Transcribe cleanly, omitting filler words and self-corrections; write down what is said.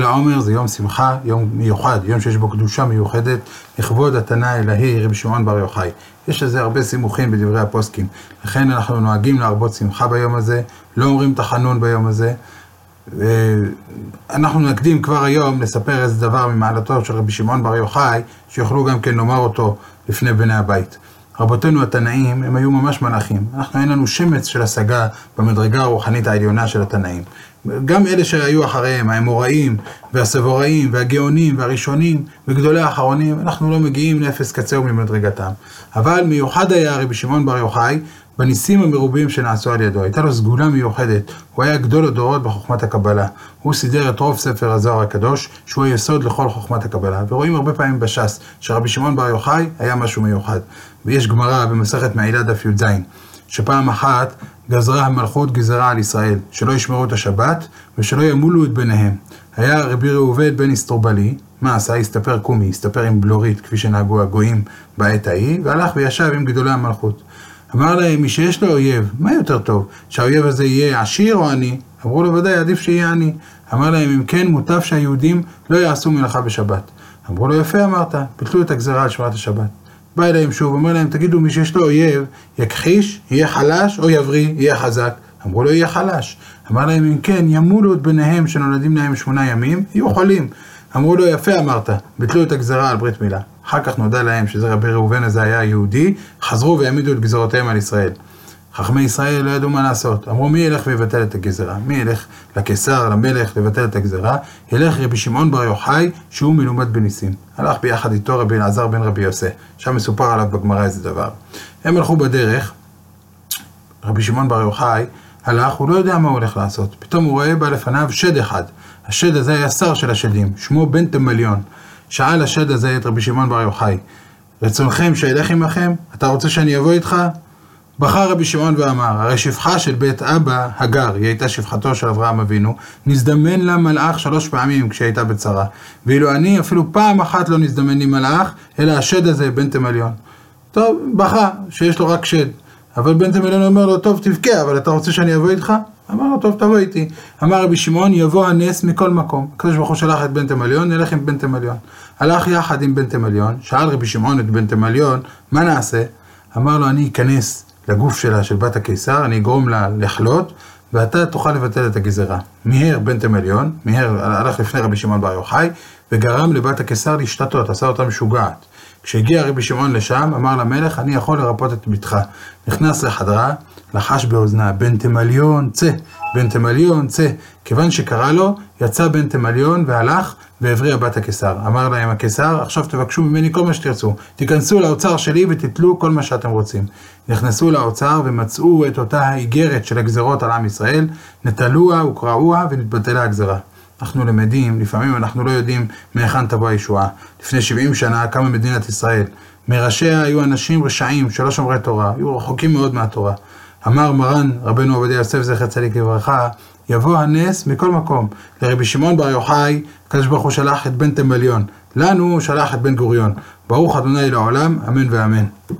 לעומר זה יום שמחה, יום מיוחד, יום שיש בו קדושה מיוחדת לכבוד התנא האלוהי רבי שמעון בר יוחאי. יש לזה הרבה סימוכים בדברי הפוסקים, לכן אנחנו נוהגים להרבות שמחה ביום הזה, לא אומרים תחנון ביום הזה. אנחנו נקדים כבר היום לספר איזה דבר ממעלתו של רבי שמעון בר יוחאי, שיוכלו גם כן לומר אותו לפני בני הבית. רבותינו התנאים הם היו ממש מלאכים, אין לנו שמץ של השגה במדרגה הרוחנית העליונה של התנאים. גם אלה שהיו אחריהם, האמוראים והסבוראים והגאונים והראשונים וגדולי האחרונים, אנחנו לא מגיעים לאפס קצהו ממדרגתם. אבל מיוחד היה רבי שמעון בר יוחאי בניסים המרובים שנעשו על ידו. הייתה לו סגולה מיוחדת, הוא היה גדול הדורות בחוכמת הקבלה. הוא סידר את רוב ספר הזוהר הקדוש, שהוא היסוד לכל חוכמת הקבלה. ורואים הרבה פעמים בש"ס שרבי שמעון בר יוחאי היה משהו מיוחד. ויש גמרא במסכת מעילה דף י"ז, שפעם אחת גזרה המלכות גזרה על ישראל, שלא ישמרו את השבת ושלא ימולו את ביניהם. היה רבי ראובן בן אסטרובלי, מה עשה? הסתפר קומי, הסתפר עם בלורית, כפי שנהגו הגויים בעת ההיא, והלך וישב עם גדולי המלכות. אמר להם, מי שיש לו אויב, מה יותר טוב? שהאויב הזה יהיה עשיר או עני? אמרו לו, ודאי, עדיף שיהיה עני. אמר להם, אם כן, מוטב שהיהודים לא יעשו מלאכה בשבת. אמרו לו, יפה אמרת, ביטלו את הגזרה על שמירת השבת. בא אליהם שוב, אומר להם, תגידו, מי שיש לו אויב, יכחיש, יהיה חלש, או יבריא, יהיה חזק. אמרו לו, יהיה חלש. אמר להם, אם כן, ימולו את ביניהם שנולדים להם 8 ימים, יהיו חולים. אמרו לו, יפה אמרת, ביטלו את הגזרה על ברית מילה. אחר כך נודע להם שזה רבי ראובן הזה היה יהודי, חזרו והעמידו את גזרותיהם על ישראל. חכמי ישראל לא ידעו מה לעשות. אמרו, מי ילך ויבטל את הגזרה? מי ילך לקיסר, למלך, לבטל את הגזרה? ילך רבי שמעון בר יוחאי, שהוא מלומד בניסים. הלך ביחד איתו רבי אלעזר בן רבי יוסי. שם מסופר עליו בגמרא איזה דבר. הם הלכו בדרך, רבי שמעון בר יוחאי הלך, הוא לא יודע מה הוא הולך לעשות. פתאום הוא רואה בא לפניו שד אחד. השד הזה היה שר של השדים, שמו בן תמליון. שאל השד הזה את רבי שמעון בר יוחאי, רצונכם שילך עמכם? אתה רוצה שאני אבוא איתך? בחר רבי שמעון ואמר, הרי שפחה של בית אבא הגר, היא הייתה שפחתו של אברהם אבינו, נזדמן לה מלאך 3 פעמים כשהייתה בצרה. ואילו אני אפילו פעם אחת לא נזדמן לי מלאך, אלא השד הזה בן תמליון. טוב, בכה שיש לו רק שד. אבל בן תמליון אומר לו, טוב תבכה, אבל אתה רוצה שאני אבוא איתך? אמר לו, טוב תבוא איתי. אמר רבי שמעון, יבוא הנס מכל מקום. הקדוש ברוך הוא שלח את בן תמליון, נלך עם בן תמליון. הלך יחד עם בן תמליון, שאל רבי שמעון את בן תמליון, מה נעשה? אמר לו, אני אכנס לגוף שלה של בת הקיסר, אני אגרום לה לחלות, ואתה תוכל לבטל את הגזרה. מיהר בן תמליון, הלך לפני רבי שמעון בר יוחאי, וגרם לבת הקיסר להשתתות, עשה אותה משוגעת. כשהגיע רבי שמעון לשם, אמר למלך, אני יכול לרפות את ביתך. נכנס לחדרה, לחש באוזנה, בן תמליון, צא, בן תמליון, צא. כיוון שקרא לו, יצא בן תמליון והלך והבריא בת הקיסר. אמר להם הקיסר, עכשיו תבקשו ממני כל מה שתרצו. תיכנסו לאוצר שלי ותתלו כל מה שאתם רוצים. נכנסו לאוצר ומצאו את אותה האיגרת של הגזרות על עם ישראל, נטלוה וקראוה ונתבטלה הגזרה. אנחנו למדים, לפעמים אנחנו לא יודעים מהיכן תבוא הישועה. לפני 70 שנה קמה מדינת ישראל. מראשיה היו אנשים רשעים שלא שומרי תורה, היו רחוקים מאוד מהתורה. אמר מרן רבנו עובדיה יוסף זכר צדיק לברכה, יבוא הנס מכל מקום. לרבי שמעון בר יוחאי, הקדוש ברוך הוא שלח את בן תמליון. לנו הוא שלח את בן גוריון. ברוך ה' לעולם, אמן ואמן.